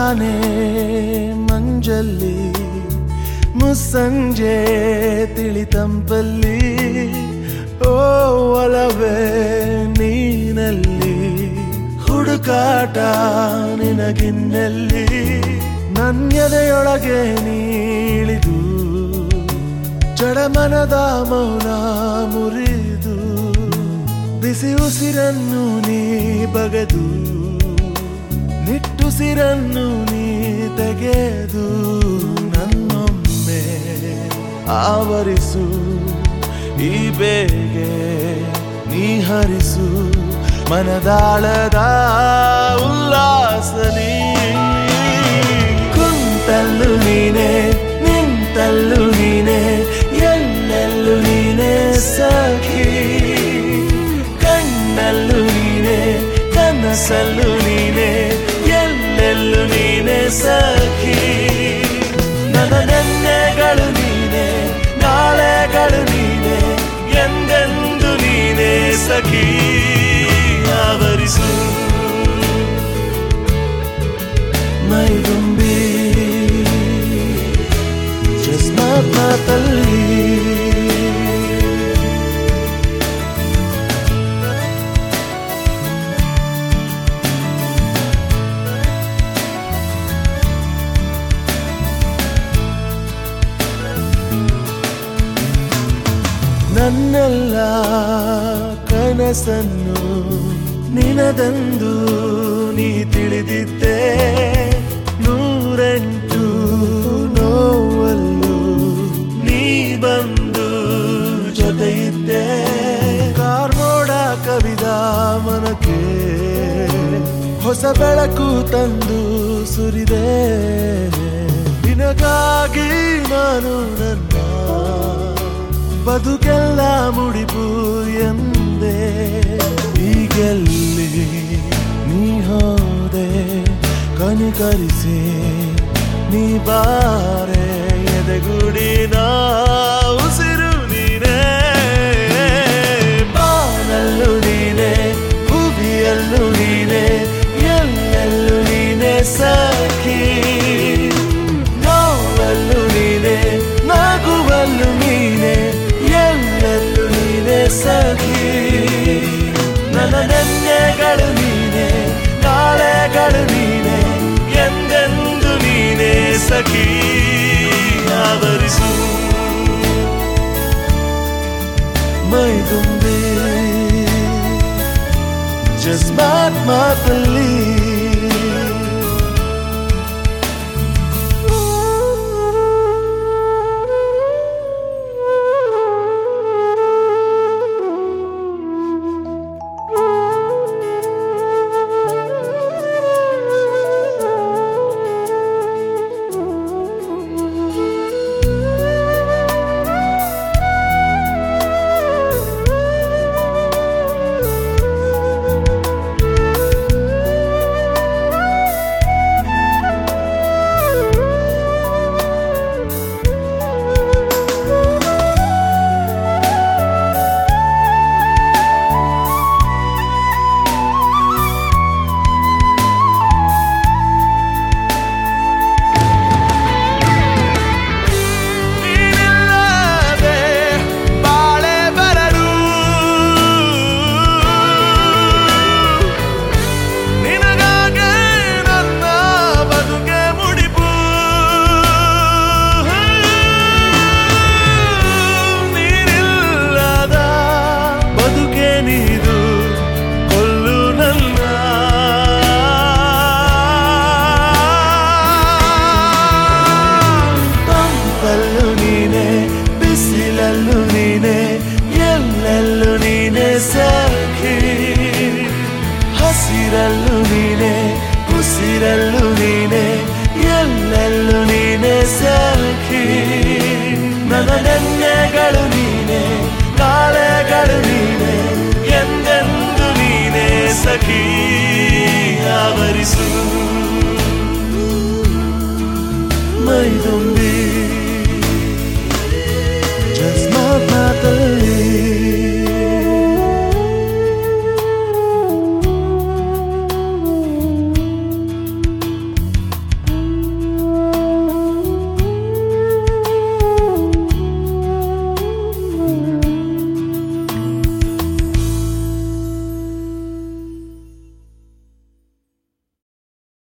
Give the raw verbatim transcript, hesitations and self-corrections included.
ತಾನೇ ಮಂಜಲ್ಲಿ ಮುಸ್ಸಂಜೆ ತಿಳಿತಂಪಲ್ಲಿ ಓ ಒಲವೇ ನೀನಲ್ಲಿ ಹುಡುಕಾಟ ನಿನಗಿನ್ನಲ್ಲಿ ನನ್ಯದೆಯೊಳಗೆ ನೀಳಿದು ಜಡಮನದ ಮೌನ ಮುರಿದು ಬಿಸಿ ಉಸಿರನ್ನು ನೀ ಬಗೆದು ನಿಟ್ಟುಸಿರನ್ನು ನೀ ತೆಗೆದು ನನ್ನೊಮ್ಮೆ ಆವರಿಸು ಈ ಬೇಗೆ ನೀ ಹರಿಸು ಮನದಾಳದ ಉಲ್ಲಾಸ ನೀ ಕುಂತಲ್ಲು ನೀನೆ ನಿಂತಲ್ಲು ನೀನೆ ಎಲ್ಲೆಲ್ಲೂ ನೀನೆ ಸಖಿ ಕಣ್ಣಲ್ಲೂ ನೀನೆ ಕನಸಲ್ಲೂ ನೀನೆ ಎಲ್ಲೆಲ್ಲೂ ನೀನೆ ಸಖಿ ನನ್ನ ನೆನ್ನೆಗಳು ನೀನೆ ನಾಳೆಗಳು ನೀನೆ ಎಂದೆಂದು ನೀನೆ ಸಖಿ ಆವರಿಸು ಮೈದುಂಬಿ ಜಸ್ಮಾತ್ ಮಾತಲ್ಲಿ ನನ್ನೆಲ್ಲ ಕನಸನ್ನು ನಿನದೆಂದು ನೀ ತಿಳಿದಿದ್ದೆ ನೂರೆಂಟು ನೋವಲ್ಲೂ ನೀ ಬಂದು ಜೊತೆಯಿದ್ದೆ ಕಾರ್ಮೋಡ ಕವಿದ ಮನಕ್ಕೆ ಹೊಸ ಬೆಳಕು ತಂದು ಸುರಿದೆ ನಿನಗಾಗಿ ನಾನು ನನ್ನ ಬದುಕೆಲ್ಲ ಮುಡಿಪು ಎಂದೆ ಈಗೆಲ್ಲಿ ನೀ ಹೋದೆ ಕನಿಕರಿಸಿ ನೀ ಬಾರೆ ಎದೆಗುಡಿನ ಉಸಿರು ನೀನೆ ಬಾನಲ್ಲೂ ನೀನೆ ಭೂಮಿಯಲ್ಲೂ ನೀನೆ ಎಲ್ಲೆಲ್ಲೂ ನೀನೆ ಸಖಿ ನೋವಲ್ಲೂ ನೀನೆ ನಗುವಲ್ಲೂ ನೀನೆ ಎಲ್ಲೆಲ್ಲೂ ನೀನೆ ಸಖಿ ನನ್ನ ನೆನ್ನೆಗಳು ನೀನೆ ನಾಳೆಗಳು ನೀನೆ ಎಂದೆಂದು ನೀನೆ ಸಖಿ ಆವರಿಸು ಮೈದುಂಬಿ ಜಸ್ಮಾತ್ ಮಾತಲ್ಲಿ ಎಲ್ಲೆಲ್ಲೂ ನೀನೆ ಸಖಿ ಹಸಿರಲ್ಲೂ ನೀನೆ ಉಸಿರಲ್ಲೂ ನೀನೆ ಎಲ್ಲೆಲ್ಲೂ ನೀನೆ ಸಖಿ ನನ್ನ ನೆನ್ನೆಗಳು ನೀನೆ ನಾಳೆಗಳು ನೀನೆ ಎಂದೆಂದು ನೀನೆ ಸಖಿ ಆವರಿಸು ಮೈದುಂಬಿ